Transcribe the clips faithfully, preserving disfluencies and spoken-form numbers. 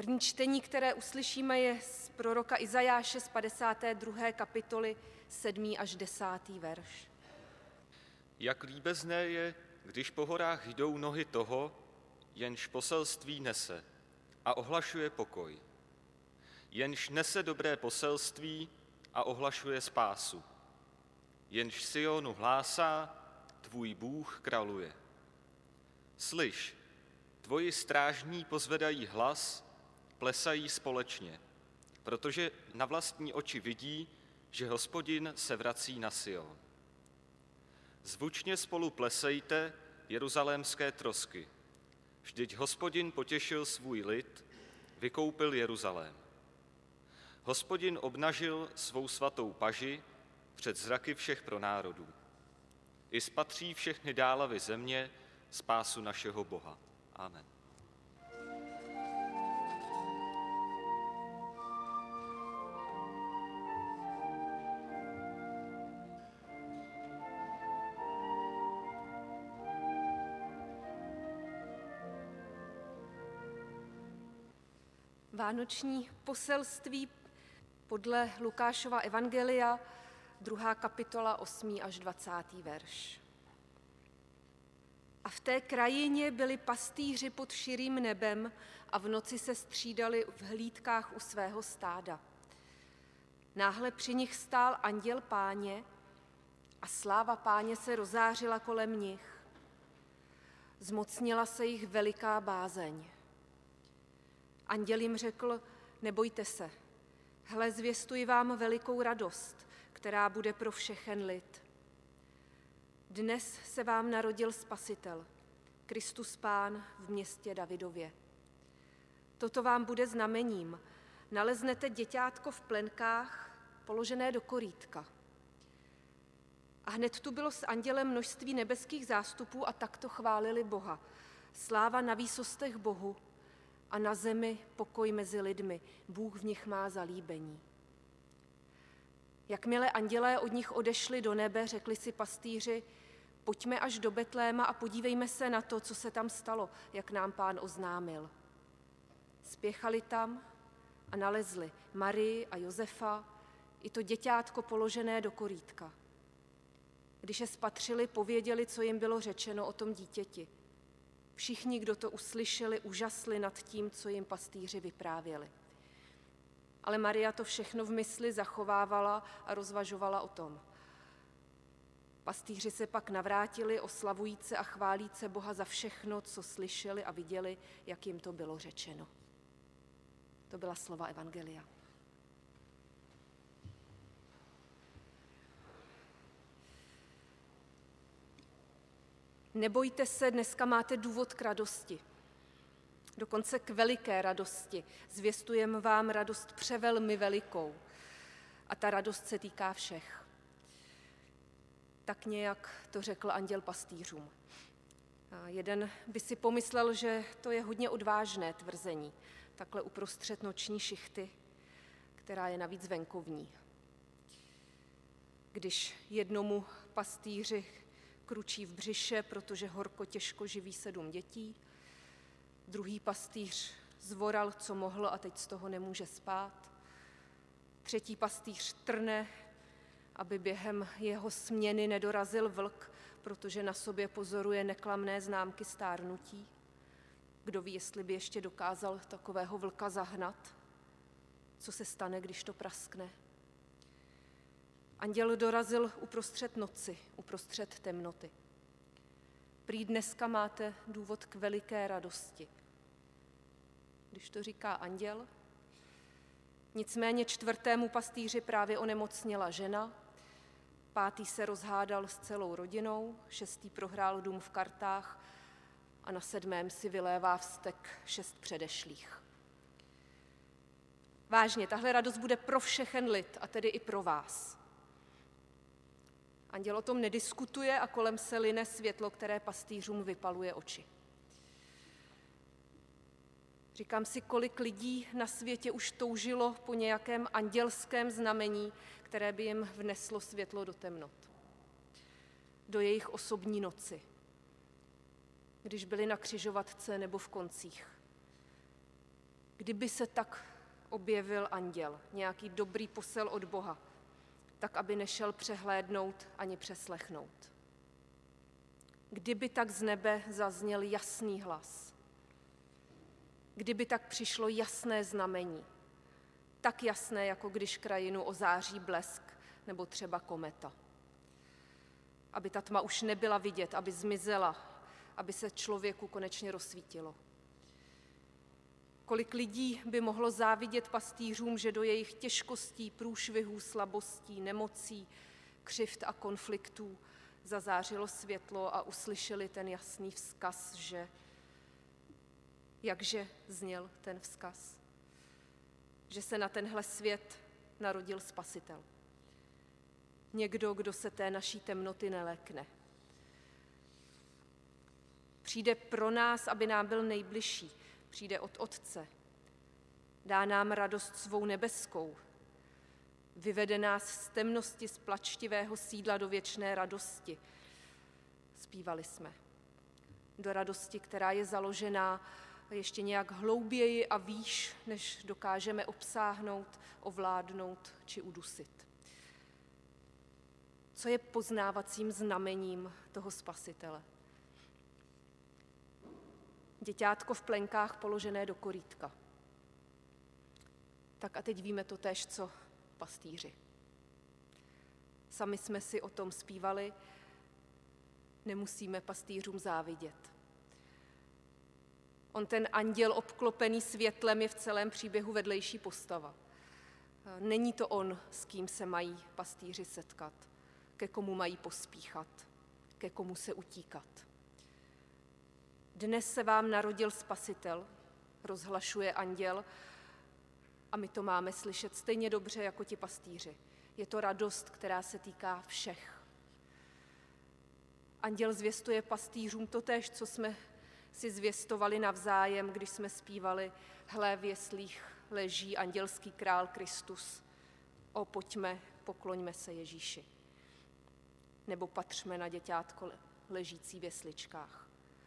První čtení, které uslyšíme, je z proroka Izajáše z padesáté druhé kapitoly, sedmý až desátý verš. Jak líbezné je, když po horách jdou nohy toho, jenž poselství nese a ohlašuje pokoj, jenž nese dobré poselství a ohlašuje spásu, jenž Sionu hlásá, tvůj Bůh králuje. Slyš, tvoji strážní pozvedají hlas, plesají společně, protože na vlastní oči vidí, že Hospodin se vrací na Sion. Zvučně spolu plesejte, jeruzalémské trosky. Vždyť Hospodin potěšil svůj lid, vykoupil Jeruzalém. Hospodin obnažil svou svatou paži před zraky všech pronárodů. I spatří všechny dálavy země spásu našeho Boha. Amen. Vánoční poselství podle Lukášova evangelia, druhá kapitola, osmý až dvacátý verš. A v té krajině byli pastýři pod širým nebem a v noci se střídali v hlídkách u svého stáda. Náhle při nich stál anděl Páně a sláva Páně se rozářila kolem nich. Zmocnila se jich veliká bázeň. Anděl jim řekl, nebojte se, hle, zvěstuji vám velikou radost, která bude pro všechen lid. Dnes se vám narodil Spasitel, Kristus Pán v městě Davidově. Toto vám bude znamením. Naleznete děťátko v plenkách, položené do korýtka. A hned tu bylo s andělem množství nebeských zástupů a takto chválili Boha. Sláva na výsostech Bohu a na zemi pokoj mezi lidmi. Bůh v nich má zalíbení. Jakmile andělé od nich odešli do nebe, řekli si pastýři, pojďme až do Betléma a podívejme se na to, co se tam stalo, jak nám Pán oznámil. Spěchali tam a nalezli Marii a Josefa i to děťátko položené do korýtka. Když je spatřili, pověděli, co jim bylo řečeno o tom dítěti. Všichni, kdo to uslyšeli, úžasli nad tím, co jim pastýři vyprávěli. Ale Maria to všechno v mysli zachovávala a rozvažovala o tom. Pastýři se pak navrátili, oslavujíce a chválíce Boha za všechno, co slyšeli a viděli, jak jim to bylo řečeno. To byla slova evangelia. Nebojte se, dneska máte důvod k radosti. Dokonce k veliké radosti. Zvěstujeme vám radost převelmi velikou. A ta radost se týká všech. Tak nějak to řekl anděl pastýřům. A jeden by si pomyslel, že to je hodně odvážné tvrzení, takhle uprostřed noční šichty, která je navíc venkovní. Když jednomu pastýři kručí v břiše, protože horko těžko živí sedm dětí, druhý pastýř zvoral, co mohl a teď z toho nemůže spát, třetí pastýř trne, aby během jeho směny nedorazil vlk, protože na sobě pozoruje neklamné známky stárnutí. Kdo ví, jestli by ještě dokázal takového vlka zahnat? Co se stane, když to praskne? Anděl dorazil uprostřed noci, uprostřed temnoty. Prý dneska máte důvod k veliké radosti. Když to říká anděl, nicméně čtvrtému pastýři právě onemocněla žena, pátý se rozhádal s celou rodinou, šestý prohrál dům v kartách a na sedmém si vylévá vztek šest předešlých. Vážně, tahle radost bude pro všechen lid, a tedy i pro vás. Anděl o tom nediskutuje a kolem se line světlo, které pastýřům vypaluje oči. Říkám si, kolik lidí na světě už toužilo po nějakém andělském znamení, které by jim vneslo světlo do temnot, do jejich osobní noci, když byli na křižovatce nebo v koncích, kdyby se tak objevil anděl, nějaký dobrý posel od Boha, tak aby nešel přehlédnout ani přeslechnout. Kdyby tak z nebe zazněl jasný hlas, kdyby tak přišlo jasné znamení, tak jasné, jako když krajinu ozáří blesk nebo třeba kometa. Aby ta tma už nebyla vidět, aby zmizela, aby se člověku konečně rozsvítilo. Kolik lidí by mohlo závidět pastýřům, že do jejich těžkostí, průšvihů, slabostí, nemocí, křivd a konfliktů zazářilo světlo a uslyšeli ten jasný vzkaz, že jakže zněl ten vzkaz, že se na tenhle svět narodil Spasitel. Někdo, kdo se té naší temnoty nelekne. Přijde pro nás, aby nám byl nejbližší. Přijde od Otce. Dá nám radost svou nebeskou. Vyvede nás z temnosti, z plačtivého sídla do věčné radosti. Zpívali jsme. Do radosti, která je založená ještě nějak hlouběji a výš, než dokážeme obsáhnout, ovládnout či udusit. Co je poznávacím znamením toho Spasitele? Děťátko v plenkách položené do korytka. Tak a teď víme to též, co pastýři. Sami jsme si o tom zpívali, nemusíme pastýřům závidět. On, ten anděl obklopený světlem, je v celém příběhu vedlejší postava. Není to on, s kým se mají pastýři setkat, ke komu mají pospíchat, ke komu se utíkat. Dnes se vám narodil Spasitel, rozhlašuje anděl, a my to máme slyšet stejně dobře jako ti pastýři. Je to radost, která se týká všech. Anděl zvěstuje pastýřům totéž, co jsme si zvěstovali navzájem, když jsme zpívali Hle, v jeslích leží andělský král Kristus. O, pojďme, pokloňme se Ježíši. Nebo patřme na děťátko ležící v jesličkách.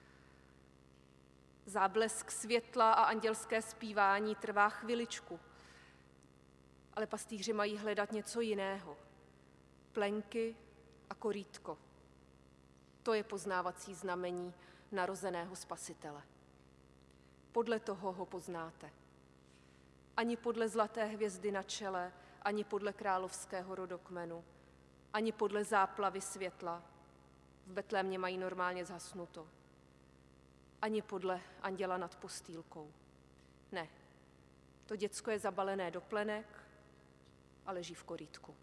Záblesk světla a andělské zpívání trvá chviličku, ale pastýři mají hledat něco jiného. Plenky a korýtko. To je poznávací znamení narozeného Spasitele. Podle toho ho poznáte. Ani podle zlaté hvězdy na čele, ani podle královského rodokmenu, ani podle záplavy světla. V Betlémě mají normálně zhasnuto. Ani podle anděla nad postýlkou. Ne, to děcko je zabalené do plenek a leží v korýtku.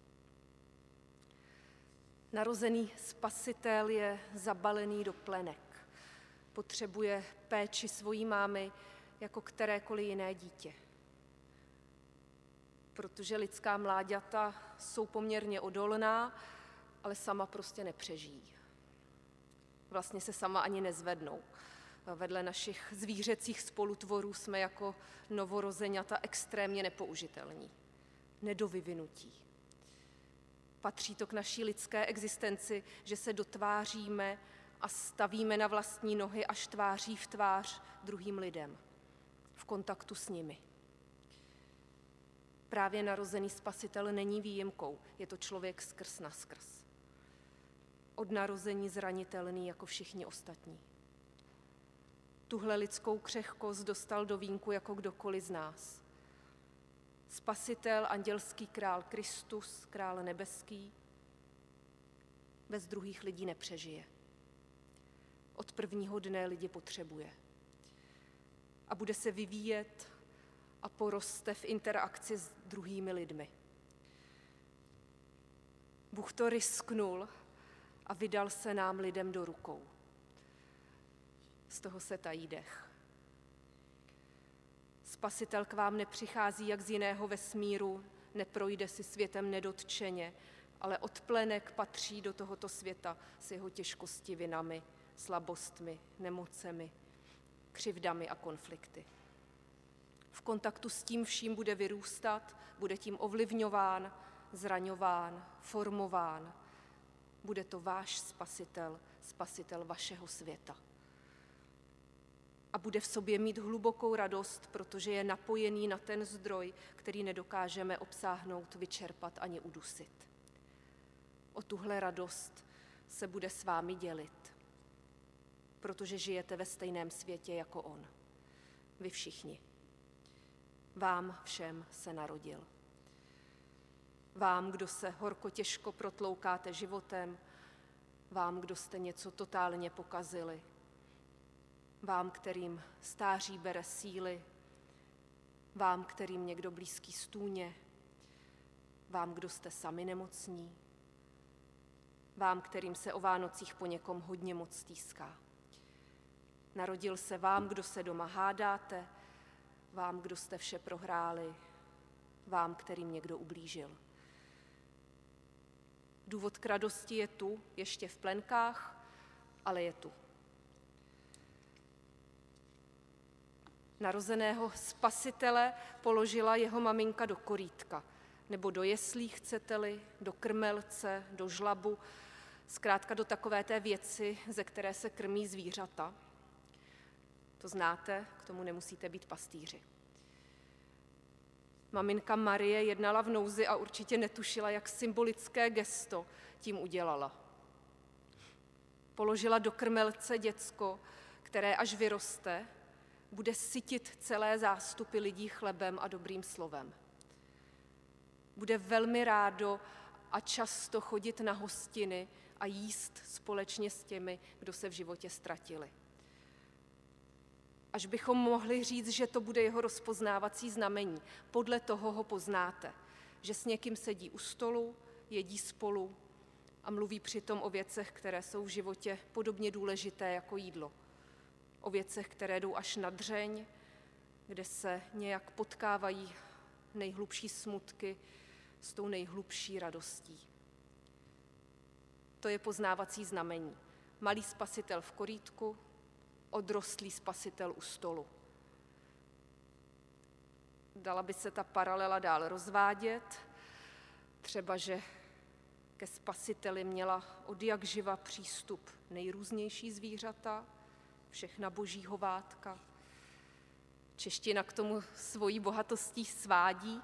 Narozený Spasitel je zabalený do plenek. Potřebuje péči svojí mámy jako kterékoliv jiné dítě. Protože lidská mláďata jsou poměrně odolná, ale sama prostě nepřežijí. Vlastně se sama ani nezvednou. Vedle našich zvířecích spolutvorů jsme jako novorozeňata extrémně nepoužitelní, nedovyvinutí. Patří to k naší lidské existenci, že se dotváříme a stavíme na vlastní nohy až tváří v tvář druhým lidem, v kontaktu s nimi. Právě narozený Spasitel není výjimkou, je to člověk skrz naskrz. Od narození zranitelný jako všichni ostatní. Tuhle lidskou křehkost dostal do vínku jako kdokoliv z nás. Spasitel, andělský král Kristus, král nebeský, bez druhých lidí nepřežije. Od prvního dne lidi potřebuje. A bude se vyvíjet a poroste v interakci s druhými lidmi. Bůh to risknul a vydal se nám lidem do rukou. Z toho se tají dech. Spasitel k vám nepřichází jak z jiného vesmíru, neprojde si světem nedotčeně, ale od plenek patří do tohoto světa s jeho těžkostivinami, slabostmi, nemocemi, křivdami a konflikty. V kontaktu s tím vším bude vyrůstat, bude tím ovlivňován, zraňován, formován. Bude to váš Spasitel, Spasitel vašeho světa. a bude v sobě mít hlubokou radost, protože je napojený na ten zdroj, který nedokážeme obsáhnout, vyčerpat ani udusit. O tuhle radost se bude s vámi dělit, protože žijete ve stejném světě jako on. Vy všichni. Vám všem se narodil. Vám, kdo se horko těžko protloukáte životem, vám, kdo jste něco totálně pokazili, vám, kterým stáří bere síly, vám, kterým někdo blízký stůně, vám, kdo jste sami nemocní, vám, kterým se o Vánocích po někom hodně moc stýská. Narodil se vám, kdo se doma hádáte, vám, kdo jste vše prohráli, vám, kterým někdo ublížil. Důvod k radosti je tu, ještě v plenkách, ale je tu. Narozeného Spasitele položila jeho maminka do korýtka, nebo do jeslí, chcete-li, do krmelce, do žlabu, zkrátka do takové té věci, ze které se krmí zvířata. To znáte, k tomu nemusíte být pastýři. Maminka Marie jednala v nouzi a určitě netušila, jak symbolické gesto tím udělala. Položila do krmelce děcko, které až vyroste, bude sytit celé zástupy lidí chlebem a dobrým slovem. Bude velmi rádo a často chodit na hostiny a jíst společně s těmi, kdo se v životě ztratili. Až bychom mohli říct, že to bude jeho rozpoznávací znamení. Podle toho ho poznáte, že s někým sedí u stolu, jedí spolu a mluví přitom o věcech, které jsou v životě podobně důležité jako jídlo. O věcech, které jdou až na dřeň, kde se nějak potkávají nejhlubší smutky s tou nejhlubší radostí. To je poznávací znamení. Malý Spasitel v korýtku, odrostlý Spasitel u stolu. Dala by se ta paralela dál rozvádět, třeba, že ke Spasiteli měla od jak živa přístup nejrůznější zvířata, všechna boží hovátka. Čeština k tomu svojí bohatostí svádí,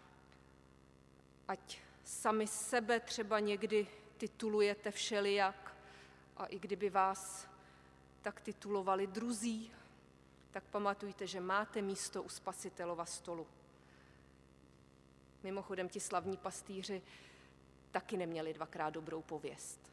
ať sami sebe třeba někdy titulujete všelijak a i kdyby vás tak titulovali druzí, tak pamatujte, že máte místo u Spasitelova stolu. Mimochodem, ti slavní pastýři taky neměli dvakrát dobrou pověst.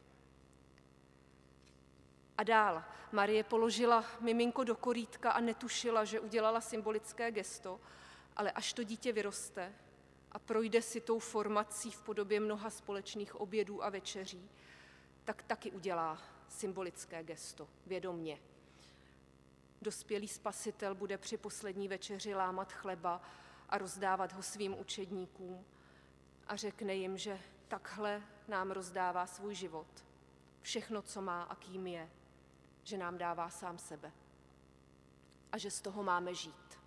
A dál, Marie položila miminko do korýtka a netušila, že udělala symbolické gesto, ale až to dítě vyroste a projde si tou formací v podobě mnoha společných obědů a večeří, tak taky udělá symbolické gesto, vědomně. Dospělý Spasitel bude při poslední večeři lámat chleba a rozdávat ho svým učedníkům a řekne jim, že takhle nám rozdává svůj život. Všechno, co má a kým je, že nám dává sám sebe. A že z toho máme žít.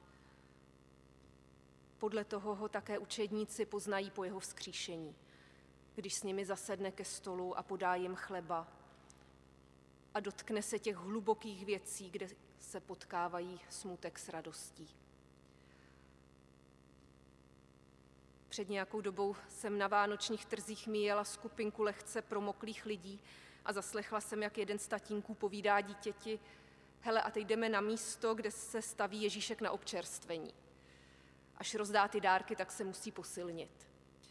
Podle toho ho také učedníci poznají po jeho vzkříšení, když s nimi zasedne ke stolu a podá jim chleba a dotkne se těch hlubokých věcí, kde se potkávají smutek s radostí. Před nějakou dobou jsem na vánočních trzích míjela skupinku lehce promoklých lidí a zaslechla jsem, jak jeden z tatínků povídá dítěti: hele, a teď jdeme na místo, kde se staví Ježíšek na občerstvení. Až rozdá ty dárky, tak se musí posilnit.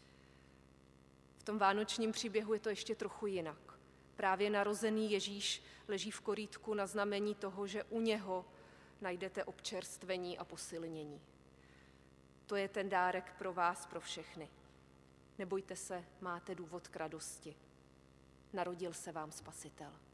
V tom vánočním příběhu je to ještě trochu jinak. Právě narozený Ježíš leží v korýtku na znamení toho, že u něho najdete občerstvení a posilnění. To je ten dárek pro vás, pro všechny. Nebojte se, máte důvod k radosti. Narodil se vám Spasitel.